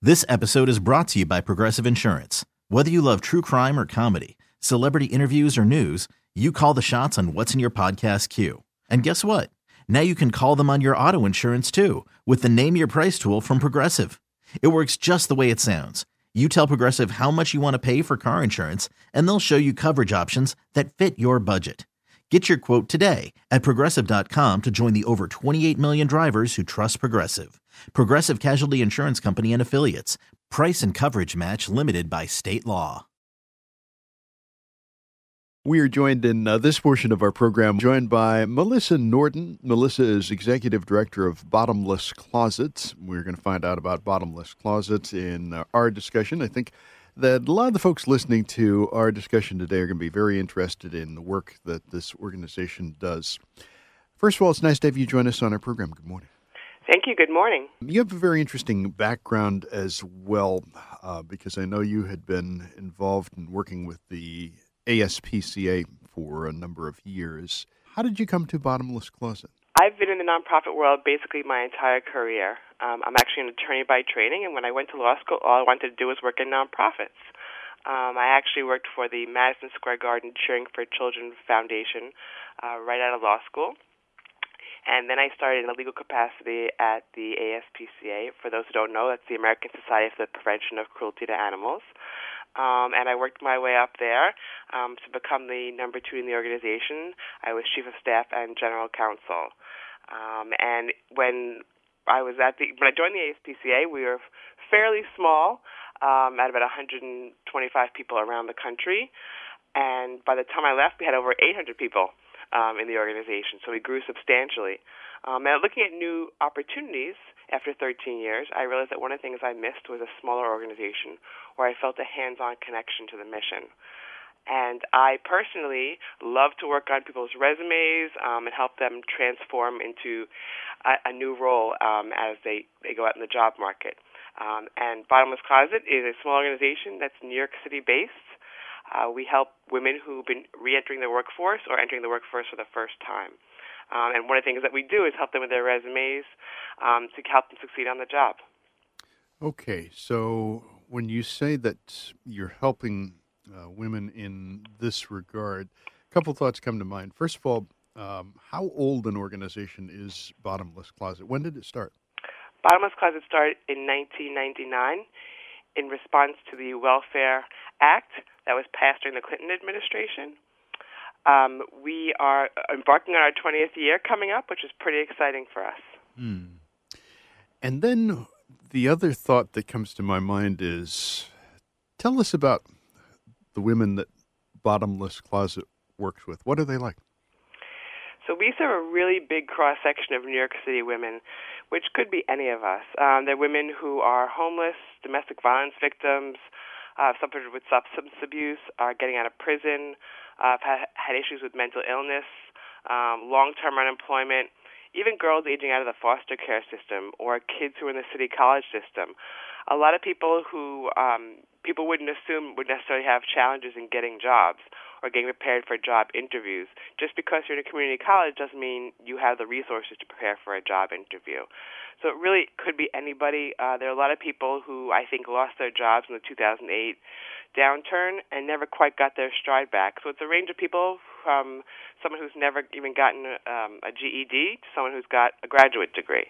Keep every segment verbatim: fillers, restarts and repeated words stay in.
This episode is brought to you by Progressive Insurance. Whether you love true crime or comedy, celebrity interviews or news, you call the shots on what's in your podcast queue. And guess what? Now you can call them on your auto insurance too with the Name Your Price tool from Progressive. It works just the way it sounds. You tell Progressive how much you want to pay for car insurance, and they'll show you coverage options that fit your budget. Get your quote today at progressive dot com to join the over twenty-eight million drivers who trust Progressive. Progressive Casualty Insurance Company and Affiliates. Price and coverage match limited by state law. We are joined in uh, this portion of our program, joined by Melissa Norton. Melissa is Executive Director of Bottomless Closets. We're going to find out about Bottomless Closets in uh, our discussion. I think that a lot of the folks listening to our discussion today are going to be very interested in the work that this organization does. First of all, it's nice to have you join us on our program. Good morning. Thank you. Good morning. You have a very interesting background as well, uh, because I know you had been involved in working with the A S P C A for a number of years. How did you come to Bottomless Closet? I've been in the nonprofit world basically my entire career. Um, I'm actually an attorney by training, and when I went to law school, all I wanted to do was work in nonprofits. Um, I actually worked for the Madison Square Garden Cheering for Children Foundation uh, right out of law school. And then I started in a legal capacity at the A S P C A. For those who don't know, that's the American Society for the Prevention of Cruelty to Animals. Um, and I worked my way up there um, to become the number two in the organization. I was chief of staff and general counsel. Um, and when I was at the when I joined the A S P C A, we were fairly small, um, at about one hundred twenty-five people around the country. And by the time I left, we had over eight hundred people um, in the organization. So we grew substantially. Um, and looking at new opportunities after thirteen years, I realized that one of the things I missed was a smaller organization where I felt a hands-on connection to the mission. And I personally love to work on people's resumes um, and help them transform into a, a new role um, as they, they go out in the job market. Um, and Bottomless Closet is a small organization that's New York City-based. Uh, we help women who've been re-entering the workforce or entering the workforce for the first time. Um, and one of the things that we do is help them with their resumes um, to help them succeed on the job. Okay, so when you say that you're helping uh, women in this regard, a couple thoughts come to mind. First of all, um, how old an organization is Bottomless Closet? When did it start? Bottomless Closet started in nineteen ninety-nine in response to the Welfare Act that was passed during the Clinton administration. Um, we are embarking on our twentieth year coming up, which is pretty exciting for us. Hmm. And then the other thought that comes to my mind is, tell us about the women that Bottomless Closet works with. What are they like? So we serve a really big cross-section of New York City women, which could be any of us. Um, they're women who are homeless, domestic violence victims, uh, suffered with substance abuse, are getting out of prison, uh, have had issues with mental illness, um, long-term unemployment, even girls aging out of the foster care system or kids who are in the city college system. A lot of people who um, people wouldn't assume would necessarily have challenges in getting jobs or getting prepared for job interviews. Just because you're in a community college doesn't mean you have the resources to prepare for a job interview. So it really could be anybody. Uh, there are a lot of people who I think lost their jobs in the two thousand eight downturn and never quite got their stride back. So it's a range of people from someone who's never even gotten um, a G E D to someone who's got a graduate degree.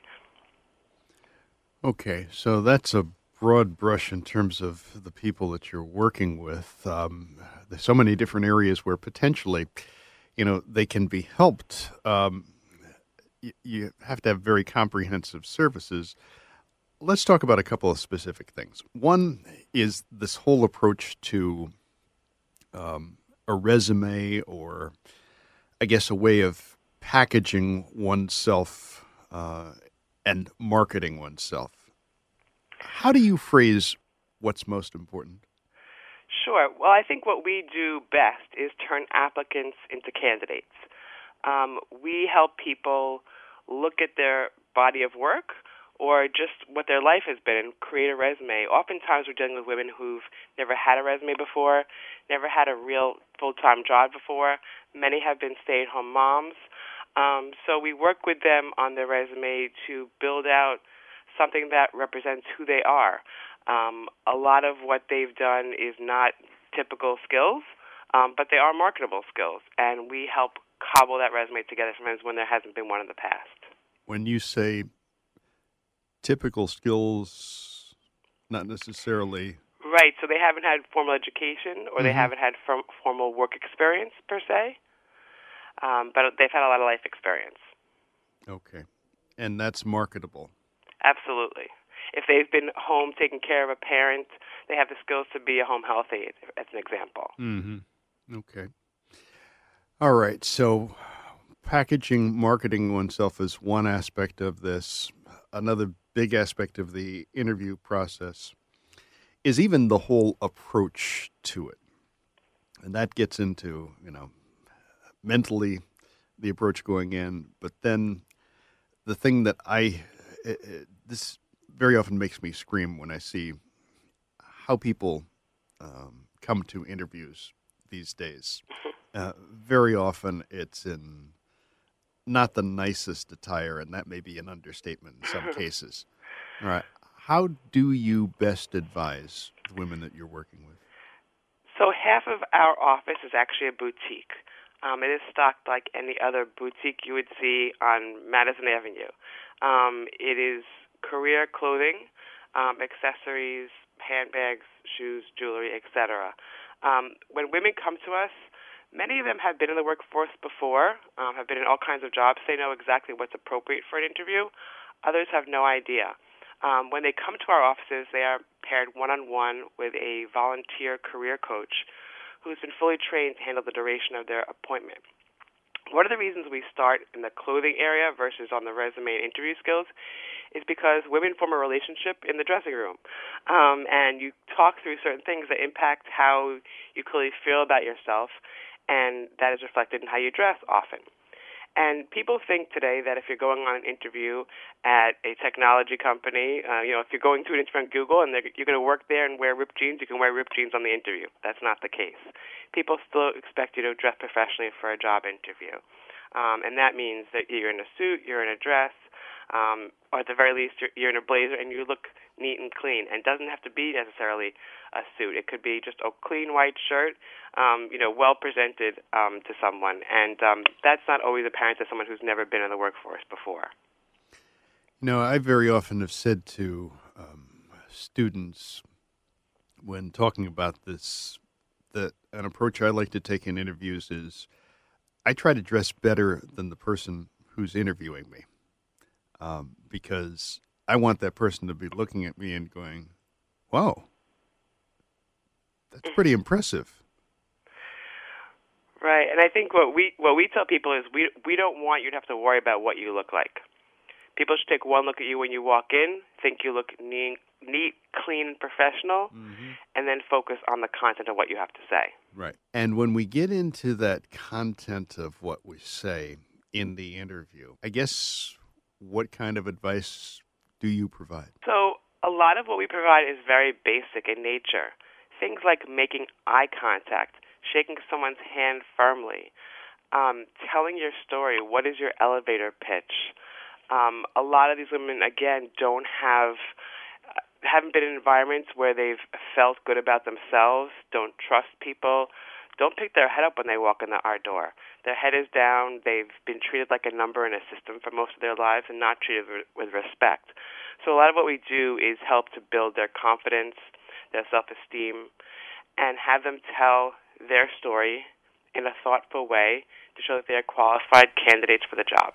Okay, so that's a broad brush in terms of the people that you're working with. Um, there's so many different areas where potentially, you know, they can be helped. Um, you, you have to have very comprehensive services. Let's talk about a couple of specific things. One is this whole approach to um, a resume, or I guess a way of packaging oneself uh, and marketing oneself. How do you phrase what's most important? Sure. Well, I think what we do best is turn applicants into candidates. Um, we help people look at their body of work or just what their life has been and create a resume. Oftentimes we're dealing with women who've never had a resume before, never had a real full-time job before. Many have been stay-at-home moms. Um, so we work with them on their resume to build out something that represents who they are. Um, a lot of what they've done is not typical skills, um, but they are marketable skills, and we help cobble that resume together sometimes when there hasn't been one in the past. When you say typical skills, not necessarily... Right, so they haven't had formal education or they Mm-hmm. haven't had form- formal work experience per se, um, but they've had a lot of life experience. Okay. And that's marketable. Absolutely. If they've been home taking care of a parent, they have the skills to be a home health aide, as an example. Mm-hmm. Okay. All right. So packaging, marketing oneself is one aspect of this. Another big aspect of the interview process is even the whole approach to it. And that gets into, you know, mentally the approach going in. But then the thing that I, it, it, this very often makes me scream when I see how people um, come to interviews these days. Uh, very often it's in not the nicest attire, and that may be an understatement in some cases. All right. How do you best advise the women that you're working with? So half of our office is actually a boutique. Um, it is stocked like any other boutique you would see on Madison Avenue. Um, it is career clothing, um, accessories, handbags, shoes, jewelry, et cetera. Um, when women come to us, many of them have been in the workforce before, um, have been in all kinds of jobs. They know exactly what's appropriate for an interview. Others have no idea. Um, when they come to our offices, they are paired one-on-one with a volunteer career coach who's been fully trained to handle the duration of their appointment. One of the reasons we start in the clothing area versus on the resume and interview skills is because women form a relationship in the dressing room, um, and you talk through certain things that impact how you clearly feel about yourself, and that is reflected in how you dress often. And people think today that if you're going on an interview at a technology company, uh, you know, if you're going to an interview on Google and you're going to work there and wear ripped jeans, you can wear ripped jeans on the interview. That's not the case. People still expect you to dress professionally for a job interview. Um, and that means that you're in a suit, you're in a dress, um, or at the very least you're, you're in a blazer and you look neat and clean. And it doesn't have to be necessarily a suit. It could be just a clean white shirt, um, you know, well presented um, to someone. And um, that's not always apparent to someone who's never been in the workforce before. You know, I very often have said to um, students when talking about this that an approach I like to take in interviews is I try to dress better than the person who's interviewing me, um, because I want that person to be looking at me and going, wow, that's pretty impressive. Right, and I think what we what we tell people is we we don't want you to have to worry about what you look like. People should take one look at you when you walk in, think you look neat, neat clean, and professional, mm-hmm. and then focus on the content of what you have to say. Right. And when we get into that content of what we say in the interview, I guess what kind of advice do you provide? So a lot of what we provide is very basic in nature. Things like making eye contact, shaking someone's hand firmly, um, telling your story. What is your elevator pitch? Um, a lot of these women, again, don't have, uh, haven't been in environments where they've felt good about themselves, don't trust people, don't pick their head up when they walk in the, our door. Their head is down. They've been treated like a number in a system for most of their lives and not treated with, with respect. So a lot of what we do is help to build their confidence, their self-esteem, and have them tell their story in a thoughtful way to show that they are qualified candidates for the job.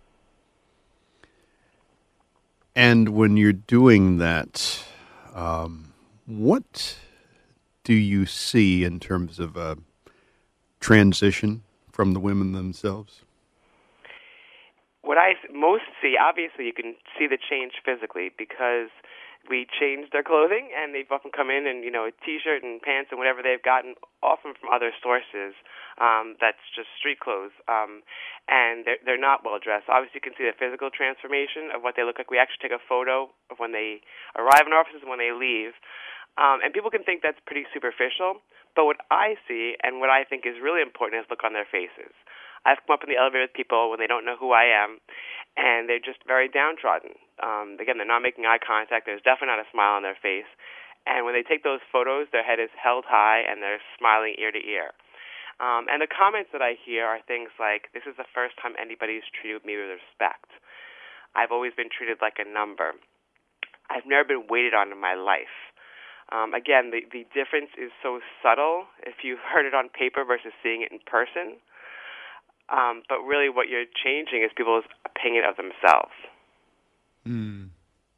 And when you're doing that, um, what do you see in terms of a transition from the women themselves? What I most see, obviously you can see the change physically because we change their clothing, and they've often come in and, you know, a T-shirt and pants and whatever they've gotten, often from other sources. Um, that's just street clothes, um, and they're, they're not well dressed. Obviously, you can see the physical transformation of what they look like. We actually take a photo of when they arrive in our offices and when they leave, um, and people can think that's pretty superficial. But what I see and what I think is really important is look on their faces. I've come up in the elevator with people when they don't know who I am, and they're just very downtrodden. Um, again, they're not making eye contact. There's definitely not a smile on their face. And when they take those photos, their head is held high and they're smiling ear to ear. Um, and the comments that I hear are things like, this is the first time anybody's treated me with respect. I've always been treated like a number. I've never been waited on in my life. Um, again, the, the difference is so subtle if you've heard it on paper versus seeing it in person. Um, but really what you're changing is people's opinion of themselves. Mm.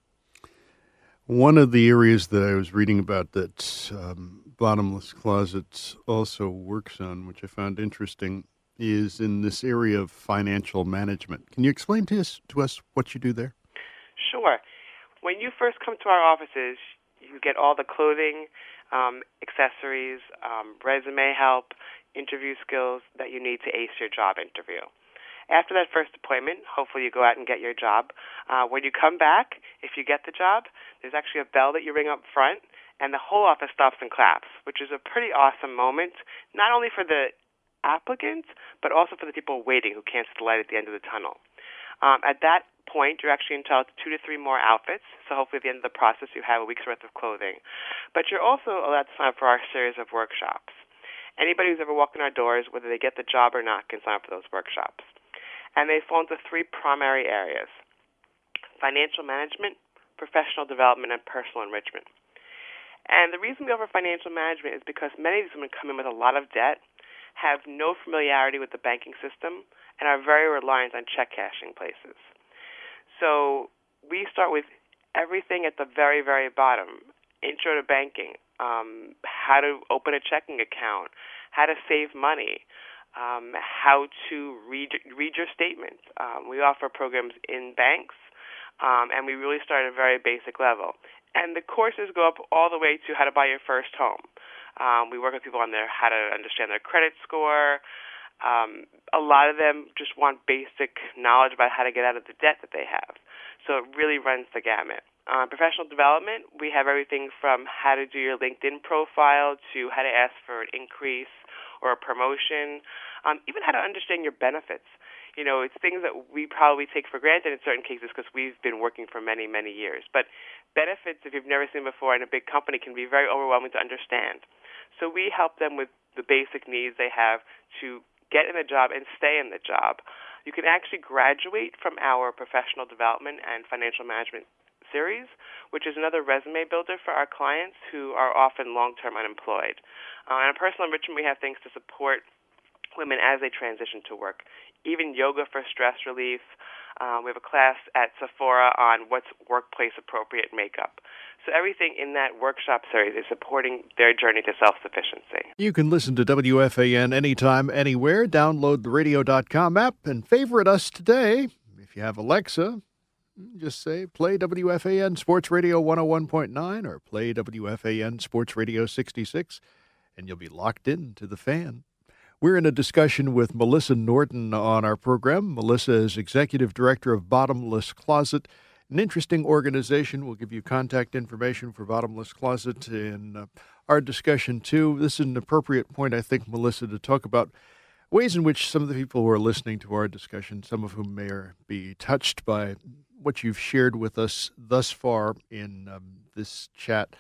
One of the areas that I was reading about that um, Bottomless Closet also works on, which I found interesting, is in this area of financial management. Can you explain to us, to us what you do there? Sure. When you first come to our offices, you get all the clothing, um, accessories, um, resume help, interview skills that you need to ace your job interview. After that first appointment, hopefully you go out and get your job. Uh, when you come back, if you get the job, there's actually a bell that you ring up front, and the whole office stops and claps, which is a pretty awesome moment, not only for the applicant, but also for the people waiting who can't see the light at the end of the tunnel. Um, at that point, you're actually entitled to two to three more outfits, so hopefully at the end of the process you have a week's worth of clothing. But you're also allowed to sign up for our series of workshops. Anybody who's ever walked in our doors, whether they get the job or not, can sign up for those workshops. And they fall into three primary areas: financial management, professional development, and personal enrichment. And the reason we offer financial management is because many of these women come in with a lot of debt, have no familiarity with the banking system, and are very reliant on check cashing places. So we start with everything at the very, very bottom: intro to banking, um, how to open a checking account, how to save money, Um, how to read read your statement. Um, we offer programs in banks, um, and we really start at a very basic level. And the courses go up all the way to how to buy your first home. Um, we work with people on their how to understand their credit score. Um, a lot of them just want basic knowledge about how to get out of the debt that they have. So it really runs the gamut. Uh, professional development, we have everything from how to do your LinkedIn profile to how to ask for an increase or a promotion, um, even how to understand your benefits. You know, it's things that we probably take for granted in certain cases because we've been working for many, many years. But benefits, if you've never seen before in a big company, can be very overwhelming to understand. So we help them with the basic needs they have to get in a job and stay in the job. You can actually graduate from our professional development and financial management series, which is another resume builder for our clients who are often long-term unemployed. Uh, and in personal enrichment, we have things to support women as they transition to work, even yoga for stress relief. Uh, we have a class at Sephora on what's workplace-appropriate makeup. So everything in that workshop series is supporting their journey to self-sufficiency. You can listen to W F A N anytime, anywhere. Download the radio dot com app and favorite us today. If you have Alexa, just say, play W F A N Sports Radio one oh one point nine or play W F A N Sports Radio sixty-six, and you'll be locked in to the Fan. We're in a discussion with Melissa Norton on our program. Melissa is Executive Director of Bottomless Closet, an interesting organization. We'll give you contact information for Bottomless Closet in uh, our discussion, too. This is an appropriate point, I think, Melissa, to talk about ways in which some of the people who are listening to our discussion, some of whom may be touched by what you've shared with us thus far in um, this chat.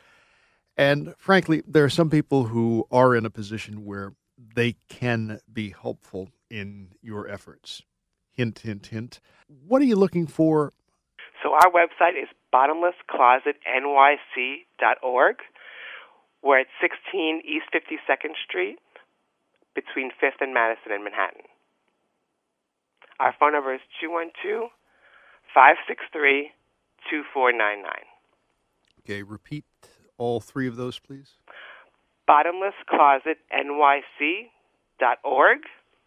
And frankly, there are some people who are in a position where they can be helpful in your efforts. Hint, hint, hint. What are you looking for? So our website is bottomless closet N Y C dot org. We're at sixteen East fifty-second Street between fifth and Madison in Manhattan. Our phone number is two one two, five six three, two four nine nine. Okay, repeat all three of those, please. bottomless closet N Y C dot org,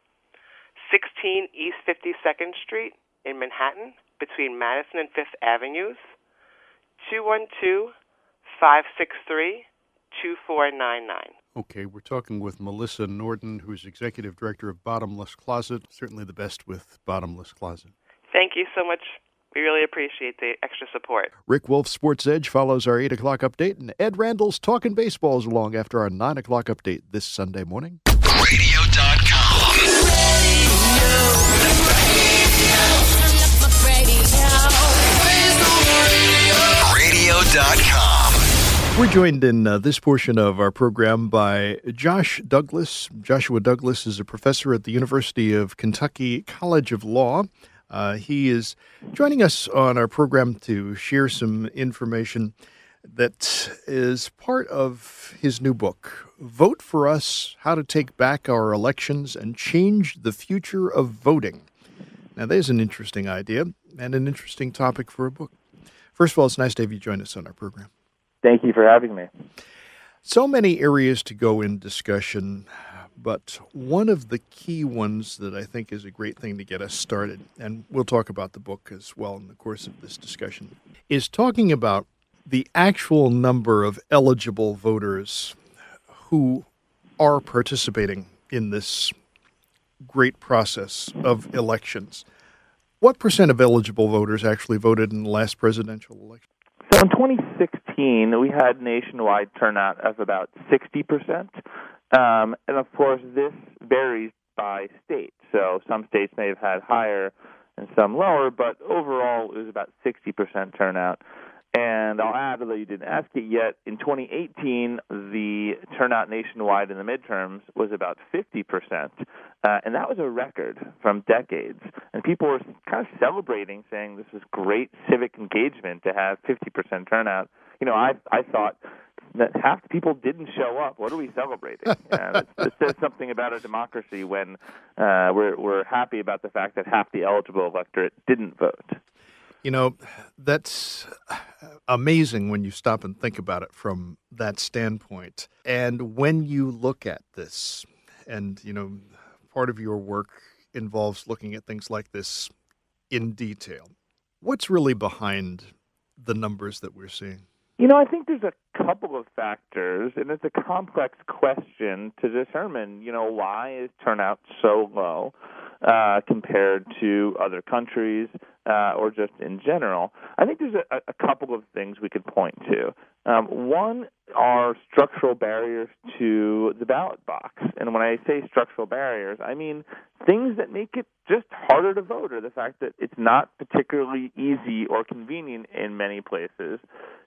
sixteen East fifty-second Street in Manhattan, between Madison and Fifth Avenues, two one two, five six three, two four nine nine. Okay, we're talking with Melissa Norton, who's Executive Director of Bottomless Closet. Certainly the best with Bottomless Closet. Thank you so much. We really appreciate the extra support. Rick Wolf's Sports Edge follows our eight o'clock update, and Ed Randall's Talking Baseball is along after our nine o'clock update this Sunday morning. radio dot com. radio dot com. We're joined in uh, this portion of our program by Josh Douglas. Joshua Douglas is a professor at the University of Kentucky College of Law. Uh, he is joining us on our program to share some information that is part of his new book, Vote for Us, How to Take Back Our Elections and Change the Future of Voting. Now, there's an interesting idea and an interesting topic for a book. First of all, it's nice to have you join us on our program. Thank you for having me. So many areas to go in discussion, but one of the key ones that I think is a great thing to get us started, and we'll talk about the book as well in the course of this discussion, is talking about the actual number of eligible voters who are participating in this great process of elections. What percent of eligible voters actually voted in the last presidential election? So in twenty sixteen, we had nationwide turnout of about sixty percent. Um, and, of course, this varies by state. So some states may have had higher and some lower, but overall it was about sixty percent turnout. And I'll add, although you didn't ask it yet, in twenty eighteen, the turnout nationwide in the midterms was about fifty percent. Uh, and that was a record from decades. And people were kind of celebrating, saying this was great civic engagement to have fifty percent turnout. You know, I I thought that half the people didn't show up. What are we celebrating? Uh, it, it says something about a democracy when uh, we're we're happy about the fact that half the eligible electorate didn't vote. You know, that's amazing when you stop and think about it from that standpoint. And when you look at this, and, you know, part of your work involves looking at things like this in detail, what's really behind the numbers that we're seeing? You know, I think there's a couple of factors, and it's a complex question to determine, you know, why is turnout so low uh, compared to other countries uh, or just in general. I think there's a, a couple of things we could point to. Um, one are structural barriers to the ballot box. And when I say structural barriers, I mean things that make it just harder to vote, or the fact that it's not particularly easy or convenient in many places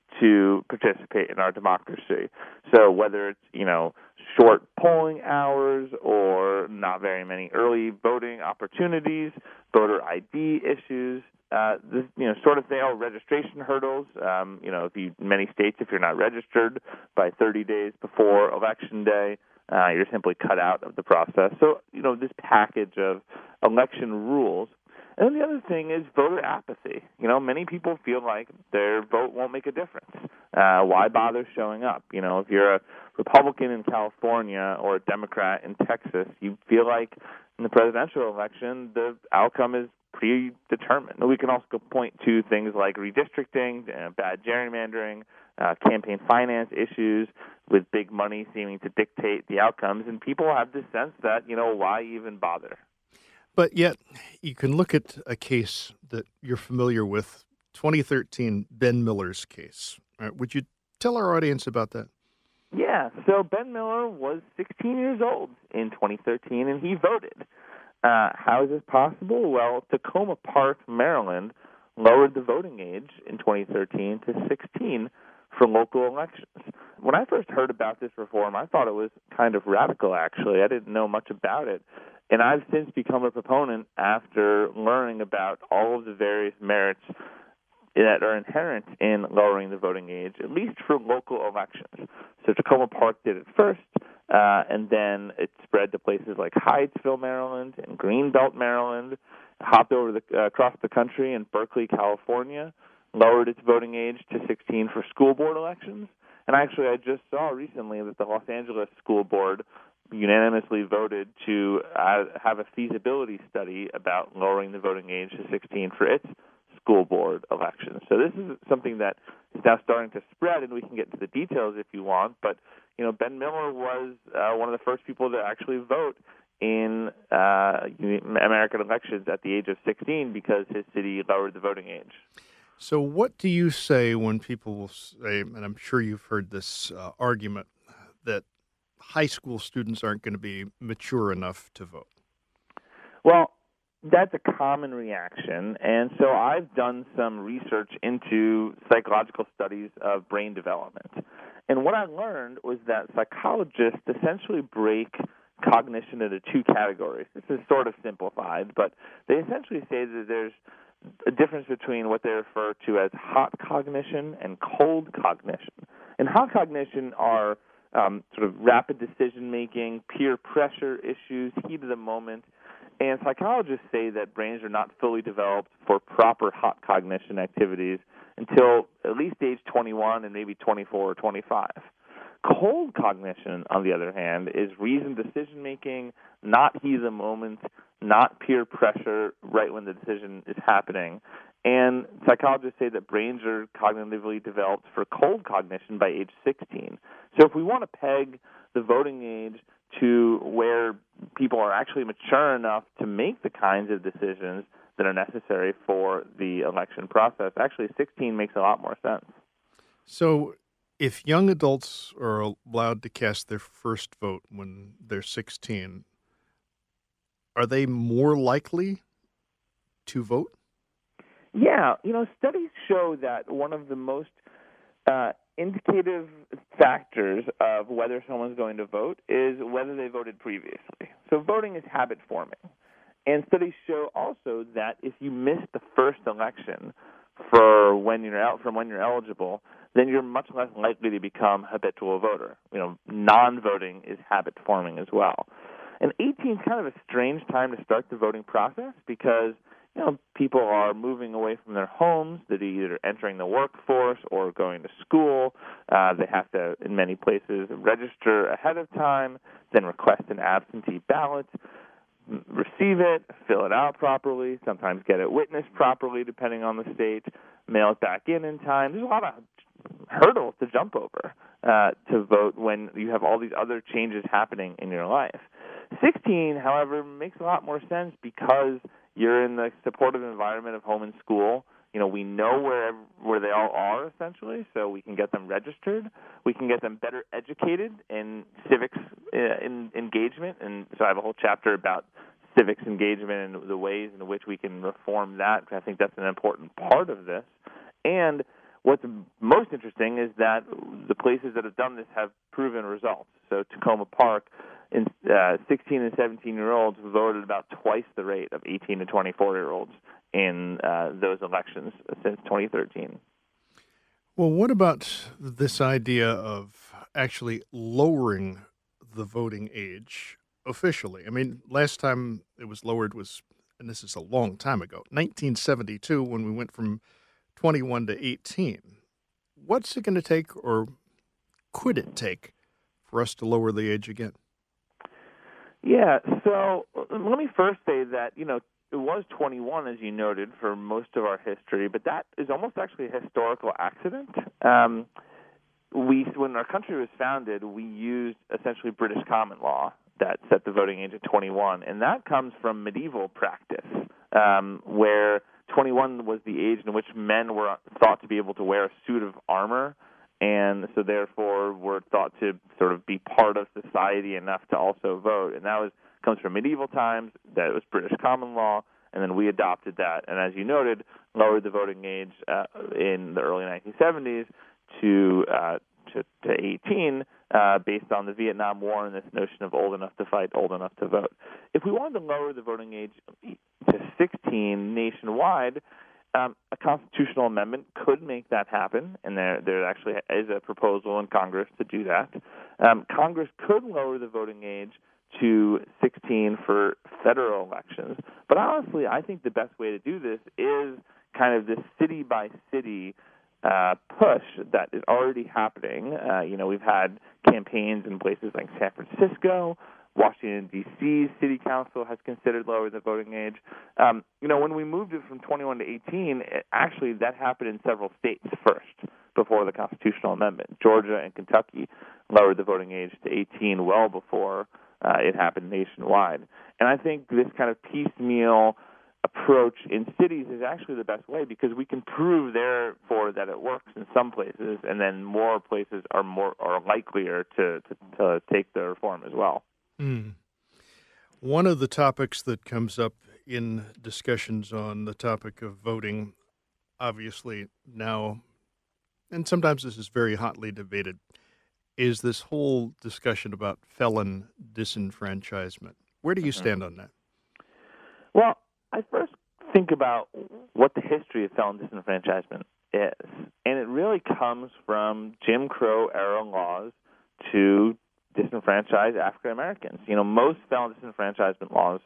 to participate in our democracy. So whether it's, you know, short polling hours or not very many early voting opportunities, voter I D issues, uh, this, you know, sort of thing, or registration hurdles. Um, you know, if you, in many states, if you're not registered by thirty days before Election Day, uh, you're simply cut out of the process. So, you know, this package of election rules. And then the other thing is voter apathy. You know, many people feel like their vote won't make a difference. Uh, why bother showing up? You know, if you're a Republican in California or a Democrat in Texas, you feel like in the presidential election the outcome is predetermined. We can also point to things like redistricting, uh, bad gerrymandering, uh, campaign finance issues with big money seeming to dictate the outcomes. And people have this sense that, you know, why even bother? But yet, you can look at a case that you're familiar with, twenty thirteen Ben Miller's case. Right, would you tell our audience about that? Yeah, so Ben Miller was sixteen years old in twenty thirteen, and he voted. Uh, how is this possible? Well, Tacoma Park, Maryland, lowered the voting age in twenty thirteen to sixteen for local elections. When I first heard about this reform, I thought it was kind of radical, actually. I didn't know much about it. And I've since become a proponent after learning about all of the various merits that are inherent in lowering the voting age, at least for local elections. So Tacoma Park did it first, uh, and then it spread to places like Hyattsville, Maryland, and Greenbelt, Maryland, hopped over the, uh, across the country in Berkeley, California, lowered its voting age to sixteen for school board elections. And actually, I just saw recently that the Los Angeles School Board unanimously voted to uh, have a feasibility study about lowering the voting age to sixteen for its school board elections. So this is something that is now starting to spread, and we can get into the details if you want. But, you know, Ben Miller was uh, one of the first people to actually vote in uh, American elections at the age of sixteen because his city lowered the voting age. So what do you say when people will say, and I'm sure you've heard this uh, argument, that high school students aren't going to be mature enough to vote? Well, that's a common reaction, and so I've done some research into psychological studies of brain development. And what I learned was that psychologists essentially break cognition into two categories. This is sort of simplified, but they essentially say that there's a difference between what they refer to as hot cognition and cold cognition. And hot cognition are um, sort of rapid decision-making, peer pressure issues, heat of the moment. And psychologists say that brains are not fully developed for proper hot cognition activities until at least age twenty-one and maybe twenty-four or twenty-five. Cold cognition, on the other hand, is reasoned decision-making, not heat of the moment, not peer pressure right when the decision is happening. And psychologists say that brains are cognitively developed for cold cognition by age sixteen. So if we want to peg the voting age to where people are actually mature enough to make the kinds of decisions that are necessary for the election process, actually sixteen makes a lot more sense. So if young adults are allowed to cast their first vote when they're sixteen, are they more likely to vote? Yeah, you know, studies show that one of the most uh, indicative factors of whether someone's going to vote is whether they voted previously. So voting is habit forming. And studies show also that if you miss the first election for when you're out from when you're eligible, then you're much less likely to become a habitual voter. You know, non-voting is habit forming as well. And eighteen is kind of a strange time to start the voting process because, you know, people are moving away from their homes. They're either entering the workforce or going to school. Uh, they have to, in many places, register ahead of time, then request an absentee ballot, receive it, fill it out properly, sometimes get it witnessed properly depending on the state, mail it back in in time. There's a lot of hurdles to jump over uh, to vote when you have all these other changes happening in your life. sixteen, however, makes a lot more sense because you're in the supportive environment of home and school. You know, we know where where they all are, essentially, so we can get them registered. We can get them better educated in civics uh, in engagement. And so I have a whole chapter about civics engagement and the ways in which we can reform that. I think that's an important part of this. And what's most interesting is that the places that have done this have proven results. So Tacoma Park, in uh, sixteen and seventeen-year-olds voted about twice the rate of eighteen to twenty-four-year-olds in uh, those elections since twenty thirteen. Well, what about this idea of actually lowering the voting age officially? I mean, last time it was lowered was, and this is a long time ago, nineteen seventy-two, when we went from twenty-one to eighteen. What's it going to take, or could it take, for us to lower the age again? Yeah, so let me first say that, you know, it was twenty-one, as you noted, for most of our history, but that is almost actually a historical accident. Um, we, when our country was founded, we used essentially British common law that set the voting age at twenty-one, and that comes from medieval practice, um, where twenty-one was the age in which men were thought to be able to wear a suit of armor, and so therefore were thought to sort of be part of society enough to also vote. And that was comes from medieval times. That was British common law, and then we adopted that. And as you noted, lowered the voting age uh, in the early nineteen seventies to uh, to, to eighteen, uh, based on the Vietnam War and this notion of old enough to fight, old enough to vote. If we wanted to lower the voting age to sixteen nationwide, Um, a constitutional amendment could make that happen, and there there actually is a proposal in Congress to do that. Um, Congress could lower the voting age to sixteen for federal elections, but honestly, I think the best way to do this is kind of this city-by-city uh, push that is already happening. Uh, you know, we've had campaigns in places like San Francisco. Washington, D C City Council has considered lowering the voting age. Um, you know, when we moved it from twenty-one to eighteen, it, actually that happened in several states first before the constitutional amendment. Georgia and Kentucky lowered the voting age to eighteen well before uh, it happened nationwide. And I think this kind of piecemeal approach in cities is actually the best way because we can prove, therefore, that it works in some places, and then more places are more are likelier to, to, to take the reform as well. Mm. One of the topics that comes up in discussions on the topic of voting, obviously now, and sometimes this is very hotly debated, is this whole discussion about felon disenfranchisement. Where do you stand on that? Well, I first think about what the history of felon disenfranchisement is. And it really comes from Jim Crow era laws to disenfranchise African Americans. You know, most felon disenfranchisement laws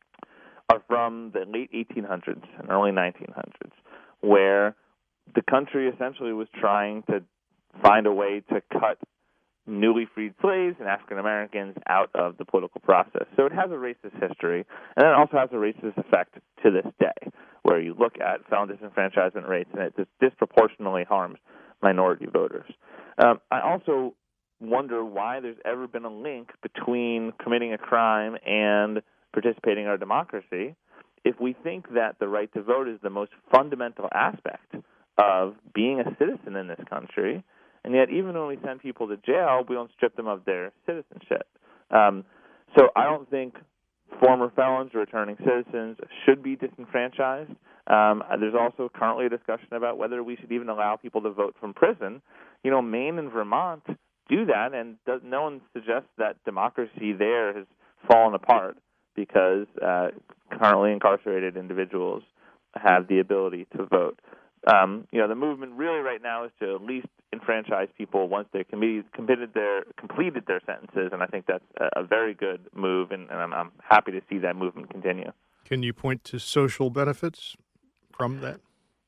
are from the late eighteen hundreds and early nineteen hundreds, where the country essentially was trying to find a way to cut newly freed slaves and African Americans out of the political process. So it has a racist history, and it also has a racist effect to this day, where you look at felon disenfranchisement rates, and it dis- disproportionately harms minority voters. Um, I also wonder why there's ever been a link between committing a crime and participating in our democracy. If we think that the right to vote is the most fundamental aspect of being a citizen in this country, and yet even when we send people to jail, we don't strip them of their citizenship. Um, so I don't think former felons or returning citizens should be disenfranchised. Um, there's also currently a discussion about whether we should even allow people to vote from prison. You know, Maine and Vermont do that, and does, no one suggests that democracy there has fallen apart because uh, currently incarcerated individuals have the ability to vote. Um, you know, the movement really right now is to at least enfranchise people once they've completed their completed their sentences, and I think that's a, a very good move, and, and I'm, I'm happy to see that movement continue. Can you point to social benefits from that?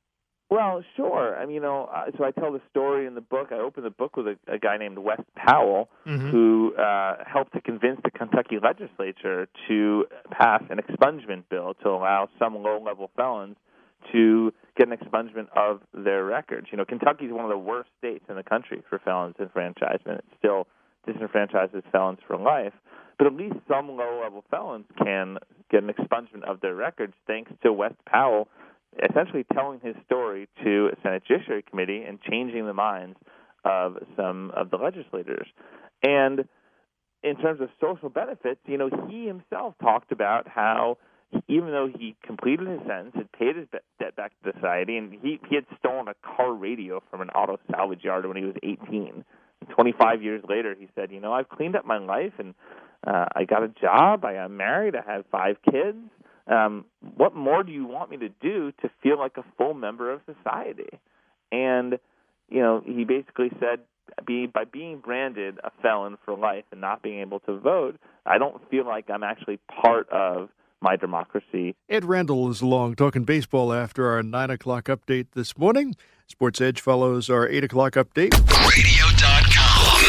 Well, sure. I mean, you know, uh, so I tell the story in the book. I open the book with a, a guy named Wes Powell, mm-hmm. who uh, helped to convince the Kentucky legislature to pass an expungement bill to allow some low-level felons to get an expungement of their records. You know, Kentucky is one of the worst states in the country for felon disenfranchisement. It still disenfranchises felons for life, but at least some low-level felons can get an expungement of their records thanks to Wes Powell essentially telling his story to a Senate Judiciary Committee and changing the minds of some of the legislators. And in terms of social benefits, you know, he himself talked about how even though he completed his sentence, had paid his debt back to society, and he, he had stolen a car radio from an auto salvage yard when he was eighteen. twenty-five years later, he said, you know, I've cleaned up my life, and uh, I got a job, I got married, I have five kids. Um, what more do you want me to do to feel like a full member of society? And, you know, he basically said, be, by being branded a felon for life and not being able to vote, I don't feel like I'm actually part of my democracy. Ed Randall is along talking baseball after our nine o'clock update this morning. Sports Edge follows our eight o'clock update. radio dot com.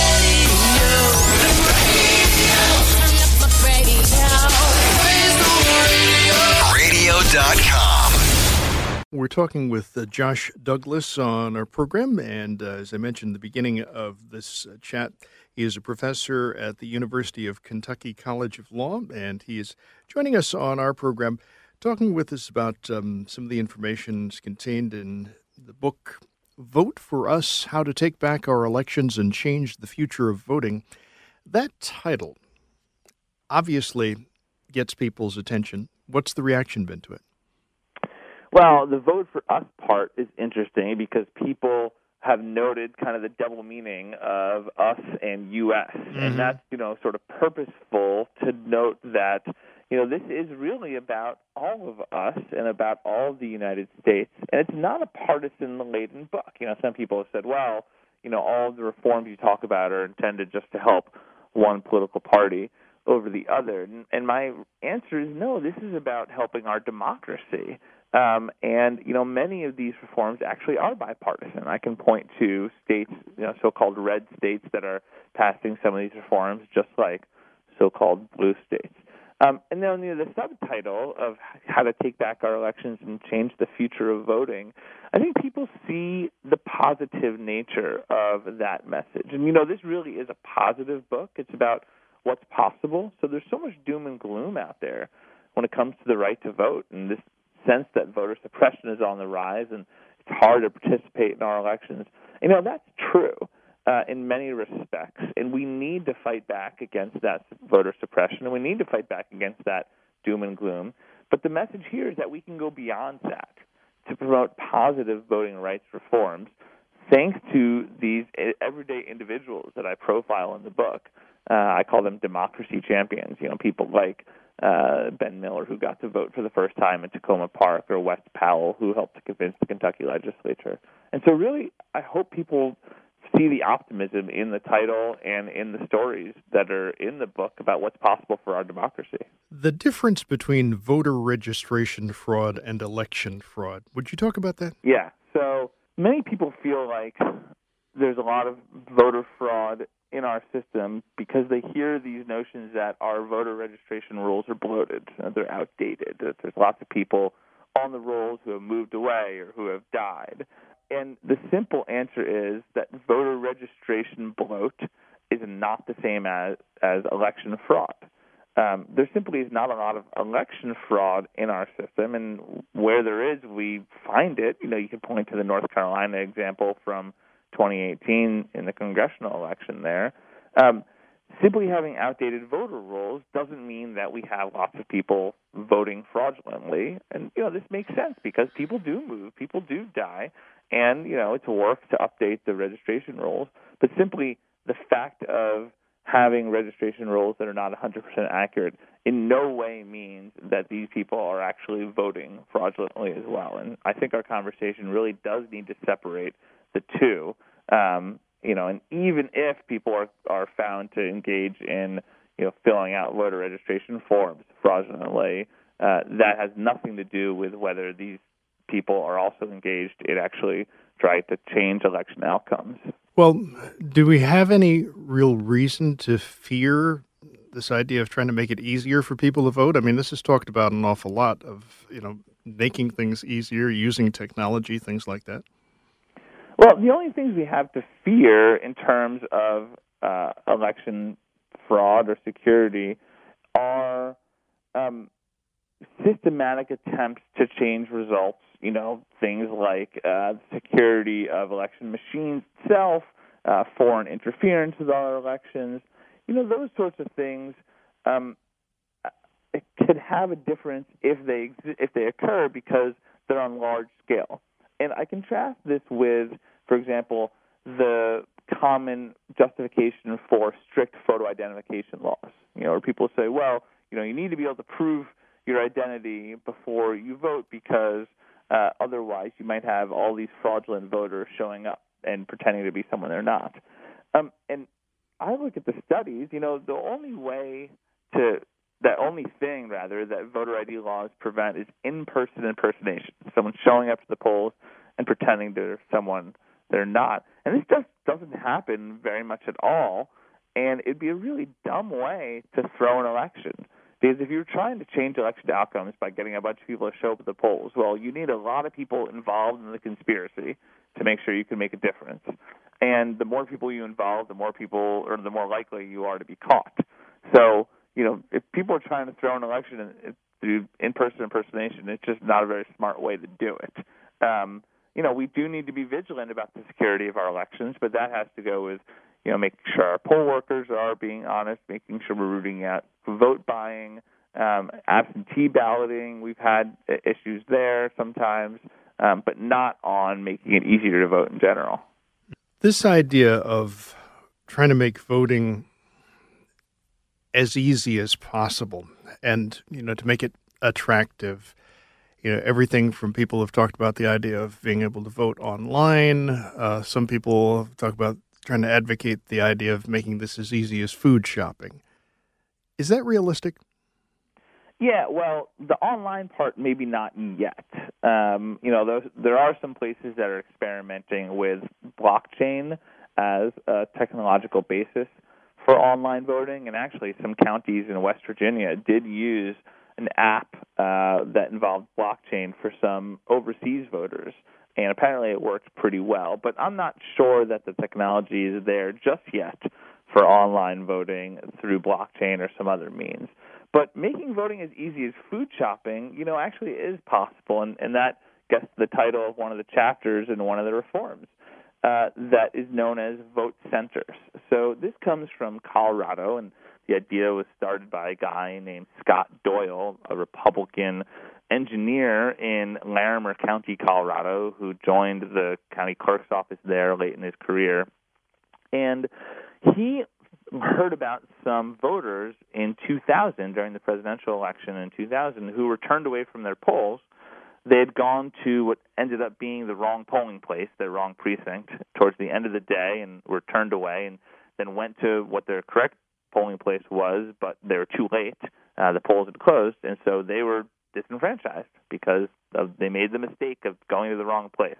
radio dot com. We're talking with uh, Josh Douglas on our program, and uh, as I mentioned at the beginning of this uh, chat, he is a professor at the University of Kentucky College of Law, and he is joining us on our program, talking with us about um, some of the information contained in the book, Vote for Us, How to Take Back Our Elections and Change the Future of Voting. That title obviously gets people's attention. What's the reaction been to it? Well, the Vote for Us part is interesting because people have noted kind of the double meaning of us and U S Mm-hmm. And that's, you know, sort of purposeful to note that, you know, this is really about all of us and about all of the United States. And it's not a partisan-laden book. You know, some people have said, well, you know, all of the reforms you talk about are intended just to help one political party over the other. And my answer is no, this is about helping our democracy. Um, and, you know, many of these reforms actually are bipartisan. I can point to states, you know, so-called red states that are passing some of these reforms, just like so-called blue states. Um, and then you know, the subtitle of How to Take Back Our Elections and Change the Future of Voting, I think people see the positive nature of that message. And, you know, this really is a positive book. It's about what's possible. So there's so much doom and gloom out there when it comes to the right to vote and this sense that voter suppression is on the rise and it's hard to participate in our elections. You know, that's true uh, in many respects, and we need to fight back against that voter suppression, and we need to fight back against that doom and gloom. But the message here is that we can go beyond that to promote positive voting rights reforms thanks to these everyday individuals that I profile in the book. Uh, I call them democracy champions, you know, people like uh, Ben Miller, who got to vote for the first time in Tacoma Park, or Wes Powell, who helped to convince the Kentucky legislature. And so really, I hope people see the optimism in the title and in the stories that are in the book about what's possible for our democracy. The difference between voter registration fraud and election fraud, would you talk about that? Yeah. So many people feel like there's a lot of voter fraud in our system because they hear these notions that our voter registration rules are bloated, they're outdated, that there's lots of people on the rolls who have moved away or who have died. And the simple answer is that voter registration bloat is not the same as, as election fraud. Um, there simply is not a lot of election fraud in our system, and where there is, we find it. You know, you can point to the North Carolina example from twenty eighteen in the congressional election there. Um, simply having outdated voter rolls doesn't mean that we have lots of people voting fraudulently. And, you know, this makes sense because people do move, people do die, and, you know, it's work to update the registration rolls. But simply the fact of having registration rolls that are not one hundred percent accurate in no way means that these people are actually voting fraudulently as well. And I think our conversation really does need to separate the two. Um, you know, and even if people are, are found to engage in, you know, filling out voter registration forms fraudulently, uh, that has nothing to do with whether these people are also engaged in actually trying to change election outcomes. Well, do we have any real reason to fear this idea of trying to make it easier for people to vote? I mean, this is talked about an awful lot of, you know, making things easier, using technology, things like that. Well, the only things we have to fear in terms of uh, election fraud or security are um, systematic attempts to change results. You know, things like uh, security of election machines itself, uh, foreign interference with our elections. You know, those sorts of things. Um, it could have a difference if they exi- if they occur because they're on large scale. And I contrast this with, for example, the common justification for strict photo identification laws. You know, where people say, well, you know, you need to be able to prove your identity before you vote because uh, otherwise you might have all these fraudulent voters showing up and pretending to be someone they're not. Um, and I look at the studies, you know, the only way to The only thing, rather, that voter I D laws prevent is in-person impersonation, someone showing up to the polls and pretending they're someone they're not. And this just doesn't happen very much at all, and it'd be a really dumb way to throw an election. Because if you're trying to change election outcomes by getting a bunch of people to show up at the polls, well, you need a lot of people involved in the conspiracy to make sure you can make a difference. And the more people you involve, the more people, or the more likely you are to be caught. So, you know, if people are trying to throw an election through in-person impersonation, it's just not a very smart way to do it. Um, you know, we do need to be vigilant about the security of our elections, but that has to go with, you know, making sure our poll workers are being honest, making sure we're rooting out vote buying, um, absentee balloting. We've had issues there sometimes, um, but not on making it easier to vote in general. This idea of trying to make voting as easy as possible and, you know, to make it attractive, you know, everything from people have talked about the idea of being able to vote online. Uh, some people have talked about trying to advocate the idea of making this as easy as food shopping. Is that realistic? Yeah, well, the online part, maybe not yet. Um, you know, those, there are some places that are experimenting with blockchain as a technological basis for online voting, and actually some counties in West Virginia did use an app uh, that involved blockchain for some overseas voters, and apparently it works pretty well. But I'm not sure that the technology is there just yet for online voting through blockchain or some other means. But making voting as easy as food shopping, you know, actually is possible, and, and that gets the title of one of the chapters in one of the reforms. Uh, that is known as vote centers. So this comes from Colorado, and the idea was started by a guy named Scott Doyle, a Republican engineer in Larimer County, Colorado, who joined the county clerk's office there late in his career. And he heard about some voters in two thousand, during the presidential election in two thousand, who were turned away from their polls. They had gone to what ended up being the wrong polling place, their wrong precinct, towards the end of the day, and were turned away, and then went to what their correct polling place was, but they were too late. Uh, the polls had closed, and so they were disenfranchised because of, they made the mistake of going to the wrong place.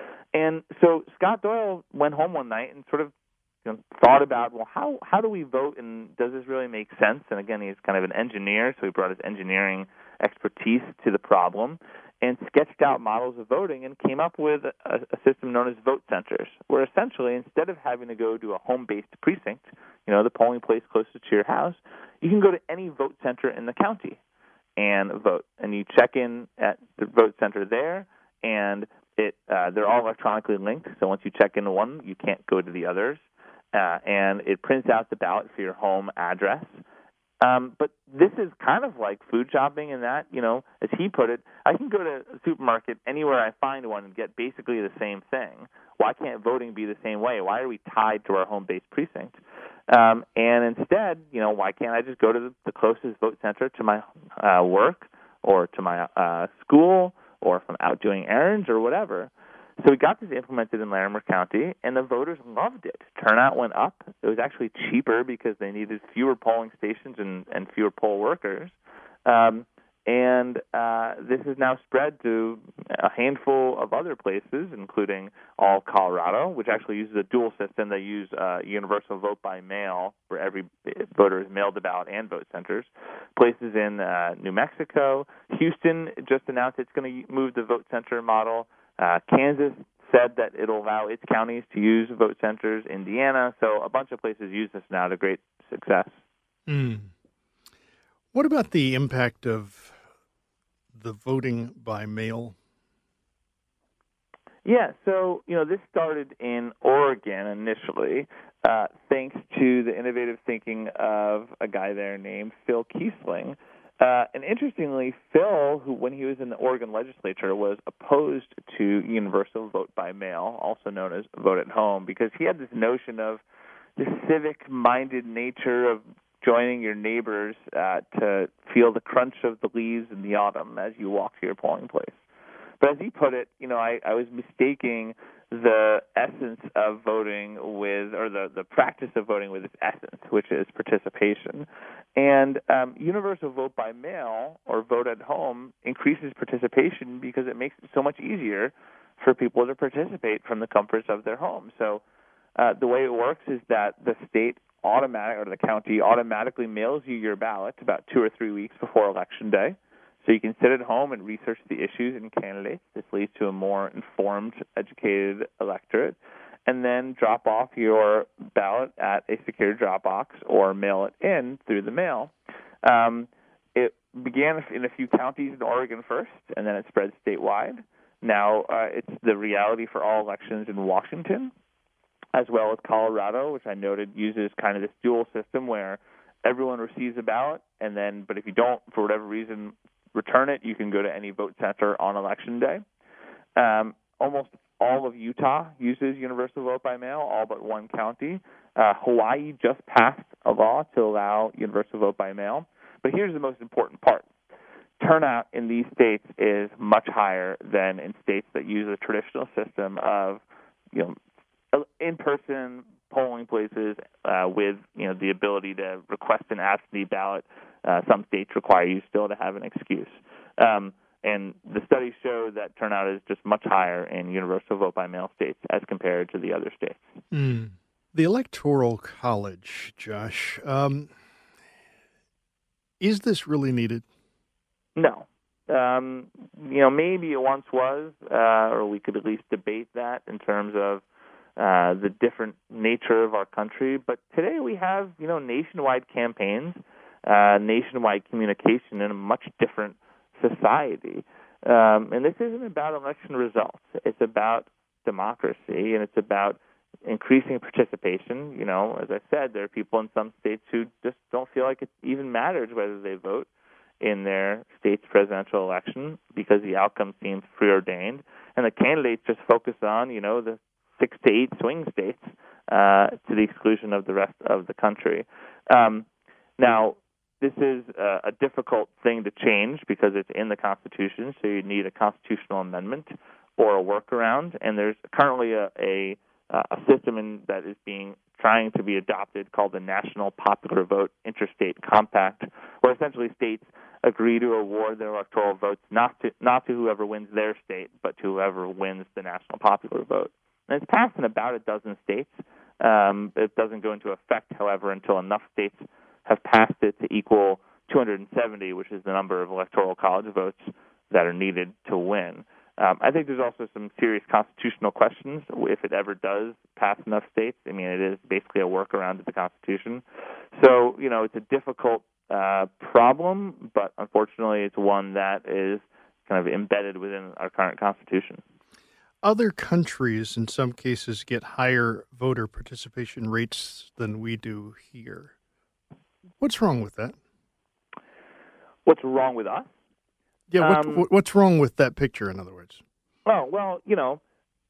And so Scott Doyle went home one night and sort of you know, thought about, well, how how do we vote, and does this really make sense? And again, he's kind of an engineer, so he brought his engineering expertise to the problem and sketched out models of voting and came up with a, a system known as vote centers, where essentially instead of having to go to a home-based precinct, you know, the polling place closest to your house, you can go to any vote center in the county and vote. And you check in at the vote center there, and it uh, they're all electronically linked. So once you check into one, you can't go to the others. Uh, and it prints out the ballot for your home address. Um, but this is kind of like food shopping in that, you know, as he put it, I can go to a supermarket anywhere I find one and get basically the same thing. Why can't voting be the same way? Why are we tied to our home-based precinct? Um, and instead, you know, why can't I just go to the, the closest vote center to my uh, work or to my uh, school, or if I'm out doing errands or whatever? So we got this implemented in Larimer County, and the voters loved it. Turnout went up. It was actually cheaper because they needed fewer polling stations and, and fewer poll workers. Um, and uh, this is now spread to a handful of other places, including all Colorado, which actually uses a dual system. They use uh, universal vote by mail, where every voter is mailed a ballot and vote centers. Places in uh, New Mexico. Houston just announced it's going to move the vote center model. Uh, Kansas said that it'll allow its counties to use vote centers. Indiana, so a bunch of places use this now to great success. Mm. What about the impact of the voting by mail? Yeah, so, you know, this started in Oregon initially, uh, thanks to the innovative thinking of a guy there named Phil Kiesling. Uh, and interestingly, Phil, who when he was in the Oregon legislature, was opposed to universal vote by mail, also known as vote at home, because he had this notion of the civic-minded nature of joining your neighbors uh, to feel the crunch of the leaves in the autumn as you walk to your polling place. But as he put it, you know, I, I was mistaking the essence of voting with, or the, the practice of voting with its essence, which is participation. And um, universal vote by mail or vote at home increases participation because it makes it so much easier for people to participate from the comforts of their home. So uh, the way it works is that the state automatic, or the county automatically mails you your ballot about two or three weeks before Election Day. So you can sit at home and research the issues and candidates. This leads to a more informed, educated electorate. And then drop off your ballot at a secure drop box or mail it in through the mail. Um, it began in a few counties in Oregon first, and then it spread statewide. Now uh, it's the reality for all elections in Washington, as well as Colorado, which I noted uses kind of this dual system where everyone receives a ballot, and then, but if you don't, for whatever reason, return it, you can go to any vote center on Election Day. Um, almost all of Utah uses universal vote by mail, all but one county. Uh, Hawaii just passed a law to allow universal vote by mail. But here's the most important part. Turnout in these states is much higher than in states that use a traditional system of, you know, in-person polling places uh, with, you know, the ability to request an absentee ballot. Uh, some states require you still to have an excuse. Um, and the studies show that turnout is just much higher in universal vote by mail states as compared to the other states. Mm. The Electoral College, Josh, um, is this really needed? No. Um, you know, maybe it once was, uh, or we could at least debate that in terms of uh, the different nature of our country. But today we have, you know, nationwide campaigns, uh, nationwide communication in a much different society. Um, and this isn't about election results. It's about democracy, and it's about increasing participation. You know, as I said, there are people in some states who just don't feel like it even matters whether they vote. in their state's presidential election because the outcome seems preordained, and the candidates just focus on, you know, the six to eight swing states uh, to the exclusion of the rest of the country. Um, now, this is a, a difficult thing to change because it's in the Constitution, so you need a constitutional amendment or a workaround, and there's currently a, a, a system in, that is being trying to be adopted called the National Popular Vote Interstate Compact, where essentially states agree to award their electoral votes not to not to whoever wins their state, but to whoever wins the national popular vote. And it's passed in about a dozen states. Um, it doesn't go into effect, however, until enough states have passed it to equal two hundred seventy, which is the number of electoral college votes that are needed to win. Um, I think there's also some serious constitutional questions if it ever does pass enough states. I mean, it is basically a workaround to the Constitution. So, you know, it's a difficult uh, problem, but unfortunately it's one that is kind of embedded within our current Constitution. Other countries, in some cases, get higher voter participation rates than we do here. What's wrong with that? What's wrong with us? Yeah, what, um, what's wrong with that picture, in other words? Oh, well, you know,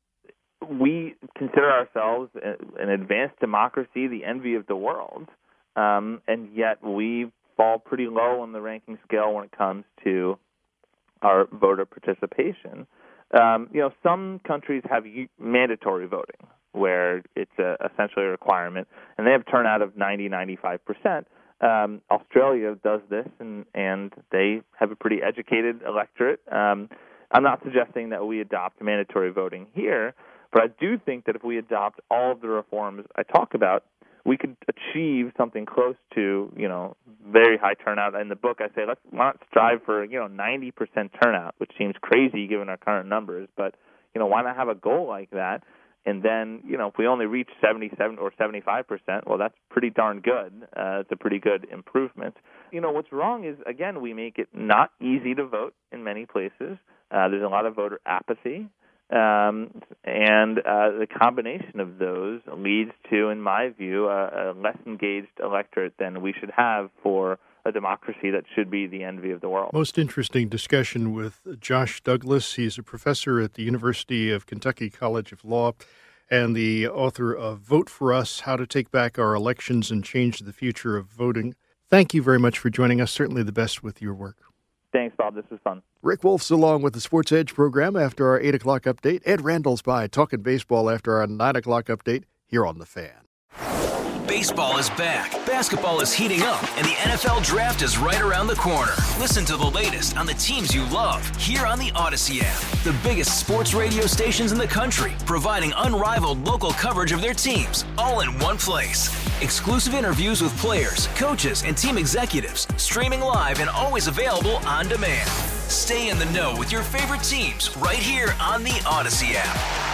we consider ourselves an advanced democracy, the envy of the world, um, and yet we fall pretty low on the ranking scale when it comes to our voter participation. Um, you know, some countries have u- mandatory voting, where it's a, essentially a requirement, and they have turnout of ninety, ninety-five percent. Um, Australia does this, and, and they have a pretty educated electorate. Um, I'm not suggesting that we adopt mandatory voting here, but I do think that if we adopt all of the reforms I talk about, we could achieve something close to, you know, very high turnout. In the book, I say let's not strive for, you know, ninety percent turnout, which seems crazy given our current numbers, but, you know, why not have a goal like that? And then, you know, if we only reach seventy-seven or seventy-five percent, well, that's pretty darn good. Uh, it's a pretty good improvement. You know, what's wrong is, again, we make it not easy to vote in many places. Uh, there's a lot of voter apathy. Um, and uh, the combination of those leads to, in my view, a, a less engaged electorate than we should have for a democracy that should be the envy of the world. Most interesting discussion with Josh Douglas. He's a professor at the University of Kentucky College of Law and the author of Vote for Us, How to Take Back Our Elections and Change the Future of Voting. Thank you very much for joining us. Certainly the best with your work. Thanks, Bob. This was fun. Rick Wolf's along with the Sports Edge program after our eight o'clock update. Ed Randall's by talking baseball after our nine o'clock update here on The Fan. Baseball is back, basketball is heating up, and the N F L Draft is right around the corner. Listen to the latest on the teams you love here on the Odyssey app. The biggest sports radio stations in the country, providing unrivaled local coverage of their teams, all in one place. Exclusive interviews with players, coaches, and team executives, streaming live and always available on demand. Stay in the know with your favorite teams right here on the Odyssey app.